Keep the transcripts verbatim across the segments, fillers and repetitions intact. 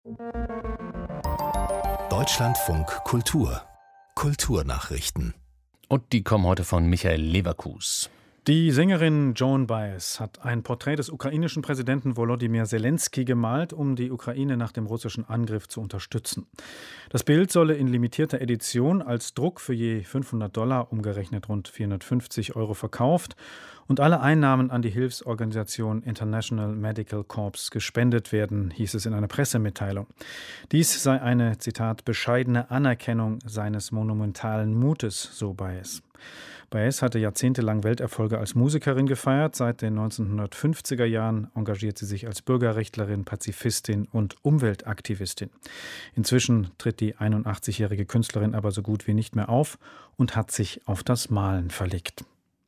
Deutschlandfunk Kultur Kulturnachrichten. Und die kommen heute von Michael Leverkus. Die Sängerin Joan Baez hat ein Porträt des ukrainischen Präsidenten Volodymyr Zelensky gemalt, um die Ukraine nach dem russischen Angriff zu unterstützen. Das Bild solle in limitierter Edition als Druck für je fünfhundert Dollar, umgerechnet rund vierhundertfünfzig Euro, verkauft und alle Einnahmen an die Hilfsorganisation International Medical Corps gespendet werden, hieß es in einer Pressemitteilung. Dies sei eine, Zitat, bescheidene Anerkennung seines monumentalen Mutes, so Baez. Baez hatte jahrzehntelang Welterfolge als Musikerin gefeiert. Seit den neunzehnhundertfünfziger Jahren engagiert sie sich als Bürgerrechtlerin, Pazifistin und Umweltaktivistin. Inzwischen tritt die einundachtzigjährige Künstlerin aber so gut wie nicht mehr auf und hat sich auf das Malen verlegt.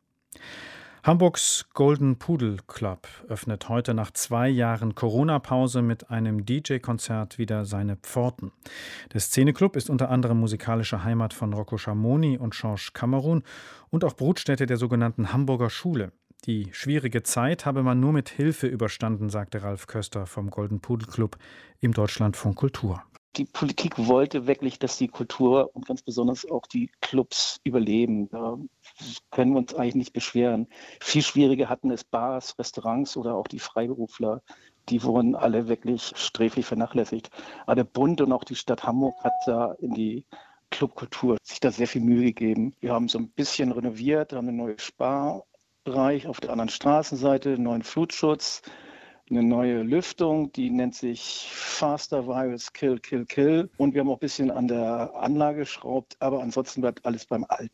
Hamburgs Golden Pudel Club öffnet heute nach zwei Jahren Corona-Pause mit einem D J-Konzert wieder seine Pforten. Der Szeneclub ist unter anderem musikalische Heimat von Rocco Schamoni und Georges Cameron und auch Brutstätte der sogenannten Hamburger Schule. Die schwierige Zeit habe man nur mit Hilfe überstanden, sagte Ralf Köster vom Golden Pudel Club im Deutschlandfunk Kultur. Die Politik wollte wirklich, dass die Kultur und ganz besonders auch die Clubs überleben. Da können wir uns eigentlich nicht beschweren. Viel schwieriger hatten es Bars, Restaurants oder auch die Freiberufler. Die wurden alle wirklich sträflich vernachlässigt. Aber der Bund und auch die Stadt Hamburg hat da in die Clubkultur sich da sehr viel Mühe gegeben. Wir haben so ein bisschen renoviert, haben einen neuen Sparbereich auf der anderen Straßenseite, einen neuen Flutschutz, eine neue Lüftung, die nennt sich Faster Virus Kill, Kill, Kill. Und wir haben auch ein bisschen an der Anlage geschraubt, aber ansonsten bleibt alles beim Alten.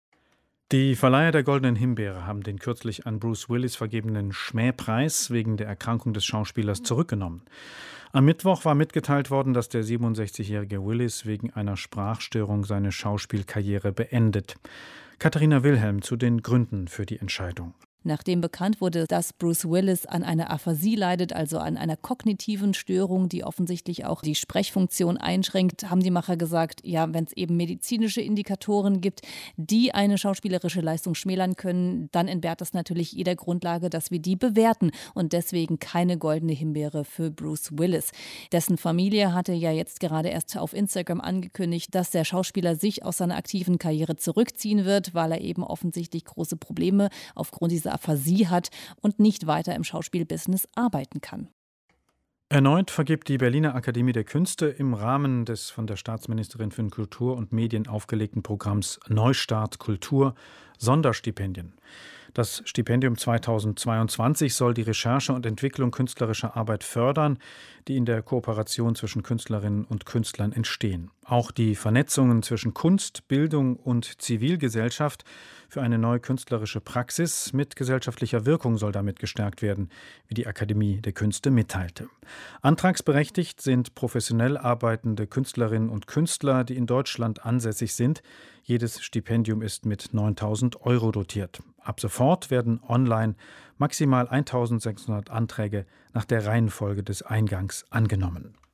Die Verleiher der Goldenen Himbeere haben den kürzlich an Bruce Willis vergebenen Schmähpreis wegen der Erkrankung des Schauspielers zurückgenommen. Am Mittwoch war mitgeteilt worden, dass der siebenundsechzigjährige Willis wegen einer Sprachstörung seine Schauspielkarriere beendet. Katharina Wilhelm zu den Gründen für die Entscheidung. Nachdem bekannt wurde, dass Bruce Willis an einer Aphasie leidet, also an einer kognitiven Störung, die offensichtlich auch die Sprechfunktion einschränkt, haben die Macher gesagt, ja, wenn es eben medizinische Indikatoren gibt, die eine schauspielerische Leistung schmälern können, dann entbehrt das natürlich jeder Grundlage, dass wir die bewerten und deswegen keine goldene Himbeere für Bruce Willis. Dessen Familie hatte ja jetzt gerade erst auf Instagram angekündigt, dass der Schauspieler sich aus seiner aktiven Karriere zurückziehen wird, weil er eben offensichtlich große Probleme aufgrund dieser Aphasie hat und nicht weiter im Schauspielbusiness arbeiten kann. Erneut vergibt die Berliner Akademie der Künste im Rahmen des von der Staatsministerin für Kultur und Medien aufgelegten Programms Neustart Kultur Sonderstipendien. Das Stipendium zweitausendzweiundzwanzig soll die Recherche und Entwicklung künstlerischer Arbeit fördern, die in der Kooperation zwischen Künstlerinnen und Künstlern entstehen. Auch die Vernetzungen zwischen Kunst, Bildung und Zivilgesellschaft für eine neue künstlerische Praxis mit gesellschaftlicher Wirkung soll damit gestärkt werden, wie die Akademie der Künste mitteilte. Antragsberechtigt sind professionell arbeitende Künstlerinnen und Künstler, die in Deutschland ansässig sind. Jedes Stipendium ist mit neuntausend Euro dotiert. Ab sofort werden online maximal eintausendsechshundert Anträge nach der Reihenfolge des Eingangs angenommen.